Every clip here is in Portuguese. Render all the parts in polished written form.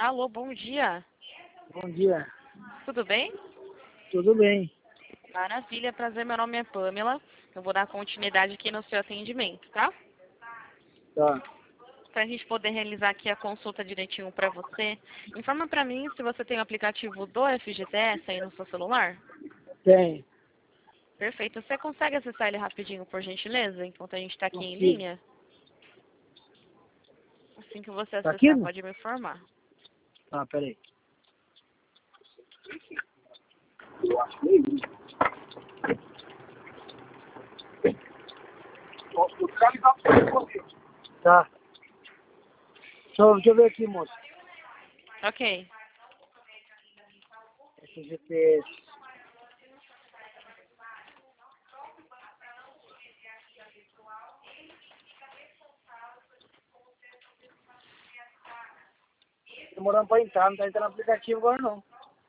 Alô, bom dia. Bom dia. Tudo bem? Tudo bem? Maravilha, prazer. Meu nome é Pamela. Eu vou dar continuidade aqui no seu atendimento, tá? Tá. Para a gente poder realizar aqui a consulta direitinho para você, informa para mim se você tem o aplicativo do FGTS aí no seu celular. Tem. Perfeito. Você consegue acessar ele rapidinho, por gentileza, enquanto a gente está aqui em Consigo. linha? Assim que você Tá aqui, acessar, não? pode me informar. Tá, peraí. Tá. Deixa eu ver aqui, moço. Ok. FGTS. Demorando pra entrar, não tá entrando no aplicativo agora não.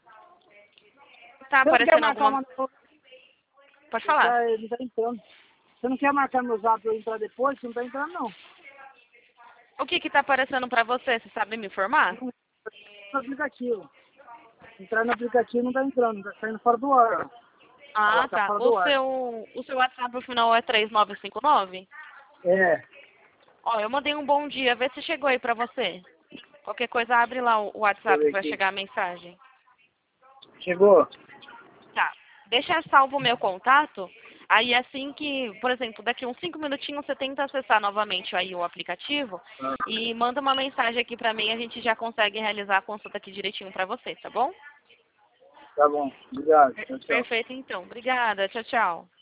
Tá Você não quer aparecendo marcar alguma... uma... Pode falar. Não tá entrando. Você não quer marcar no zap pra eu entrar depois? Você não tá entrando não. O que está aparecendo para você? Você sabe me informar? Não no aplicativo. Entrar no aplicativo não tá entrando, tá saindo fora do ar. Ah, Tá tá. fora do ar. O seu WhatsApp no final é 3959? É. Ó, eu mandei um bom dia. Vê se chegou aí pra você. Qualquer coisa, abre lá o Deixa eu WhatsApp que ver vai aqui. chegar a mensagem. Chegou? Tá. Deixa salvo o meu contato. Aí assim que, por exemplo, daqui uns 5 minutinhos você tenta acessar novamente aí o aplicativo Ah, e manda uma mensagem aqui pra mim, a gente já consegue realizar a consulta aqui direitinho pra você, tá bom? tá bom. Obrigado. Tchau, tchau. Perfeito então. Obrigada. Tchau, tchau.